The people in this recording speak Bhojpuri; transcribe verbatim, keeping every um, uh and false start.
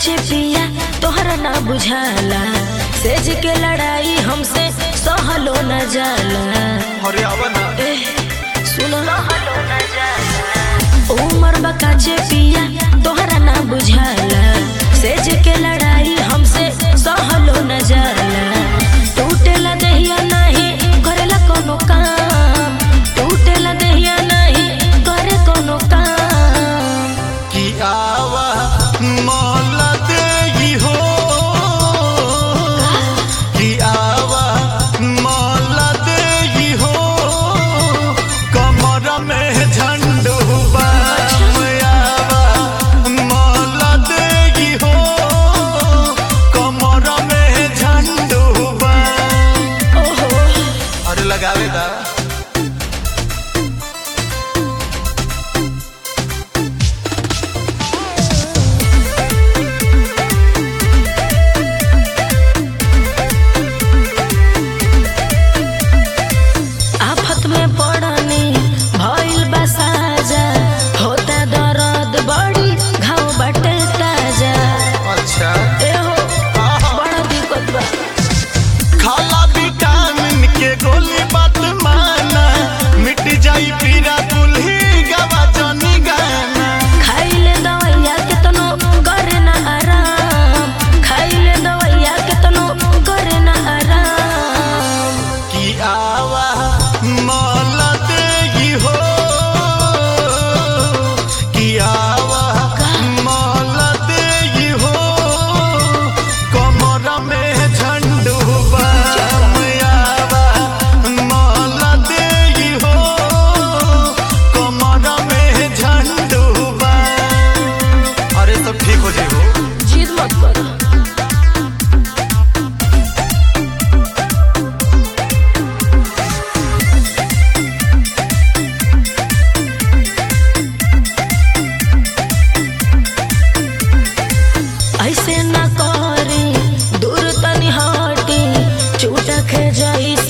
काचे पिया तोहरा ना बुझाला, सेज के लड़ाई हमसे सहलो न जाला। अरे आवा ना ए सुनो सहलो न जाला, उमर बा काचे पिया तोहरा ना बुझाला, सेज के लड़ाई हमसे सहलो न जाला। टूटेला देहिया नहीं करेला कोनो काम, टूटेला देहिया नहीं करे कोनो काम। कि आवा मौला देगी हो, कि आवा मौला देगी हो, कमर में झंडू बाम आवा मौला देगी हो, कमर में झंडू बाम। ओहो अरे लगावे दा आफत में पड़नी भइल बा साजा, होता दर्द बड़ी घाव बाटे ताजा। अच्छा ए हो बड़ा दिक्कत बा, खाला विटामिन के गोली बात माना, मिट जाई पीरा कुल्ही गवा जनी गाना। खाइले दवाइया केतनो करे ना आराम, खाइले दवाइया केतनो करे ना आराम। कि आवा मौला देगी हो, कि आवा मौला देगी हो, कमर में झंडू बाम आवा मौला देगी हो, कमर में झंडू बाम। अरे सब ठीक हो जाएगा। जिद मत करो। ऐसे ना करी दूर तनी हटी, चूटा खे जाई